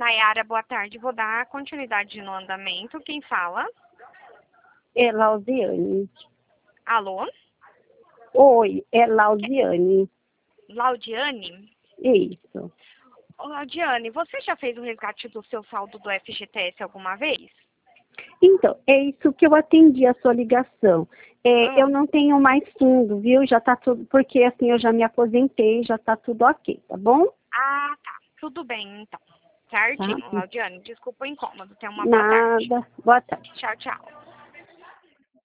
Nayara, boa tarde. Vou dar continuidade no andamento. Quem fala? É Laudiane. Alô? Oi, é Laudiane. Laudiane? Isso. Ô, Laudiane, você já fez o resgate do seu saldo do FGTS alguma vez? Então, é isso que eu atendi a sua ligação. Eu Ah. não tenho mais fundo, viu? Já tá tudo, porque assim eu já me aposentei, já tá tudo ok, tá bom? Ah, tá. Tudo bem, então. Tá? Certinho, Laudiane. Desculpa o incômodo. Tenha uma boa tarde. Nada. Boa tarde. Tchau, tchau.